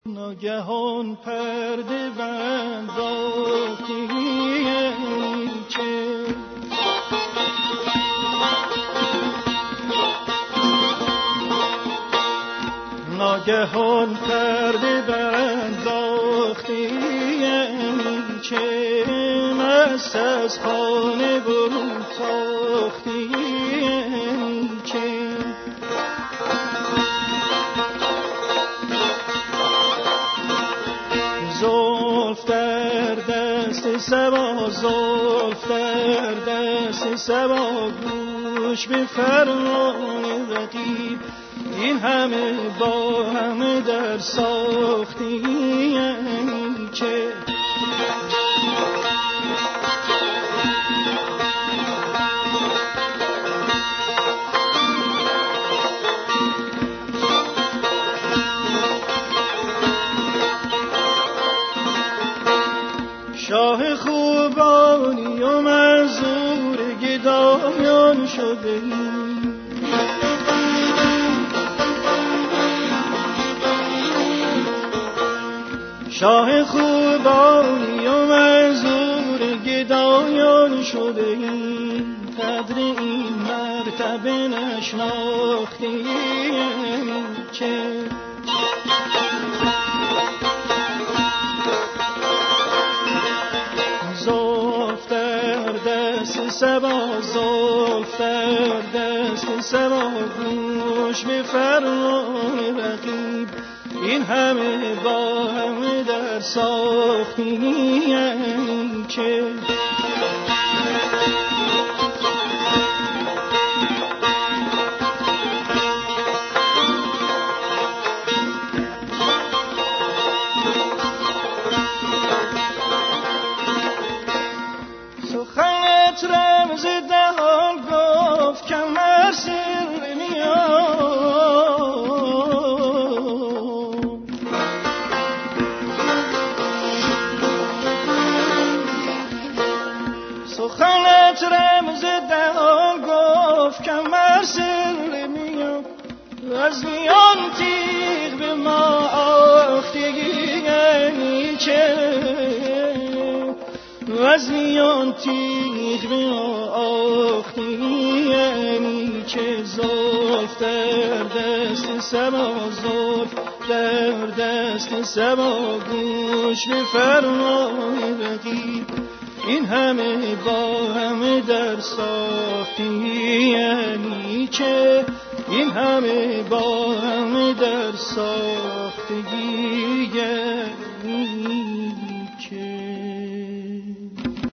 ناگهان پرده بنداختی چه ناگهان پرده بنداختی چه مست از خانه برون تاختی چه زلف در دست صبا زلف در دست صبا گوش به فرمان رقیب این همه با همه در ساختی چه شاه خوبانی و منظور گدایان شده شاه خوبانی و منظور گدایان شده قدر این مرتبه نشناختی چه زلف در دست صبا زلف در دست صبا گوش به فرمان رقیب این همه با همه در ساختی چه سخنت رمز دهان گفت کمر سر میاد سخنت رمز دهان گفت کمر سر میاد از میان تیغ به ما آختگی چه از میان تیغ به آختی چه زلف در دست صبا زلف در دست صبا گوش به فرمان رقیب این همه با همه در ساختی چه این همه با همه در ساختگی